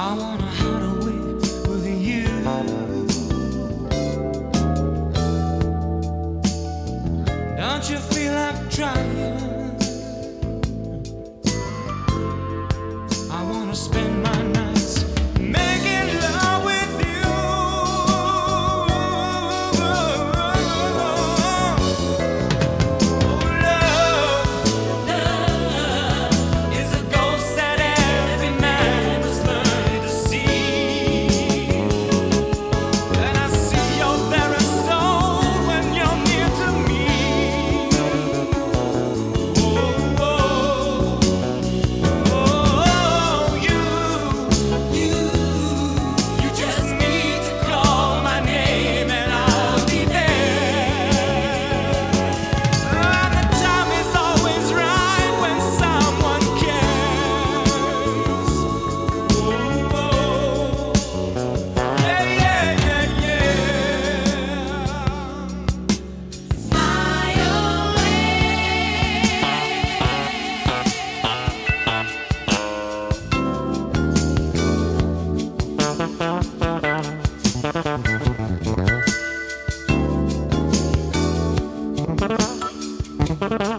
I wanna hide away with you. Don't you feel like trying? I wanna spend my nights making love with you. Oh, love is a ghost that every man must learn to see. And I see your very soul when you're near to me. Oh, oh, oh, you just need to call my name and I'll be there. And the time is always right when someone cares. Oh, yeah, yeah, yeah, yeah. Fly away.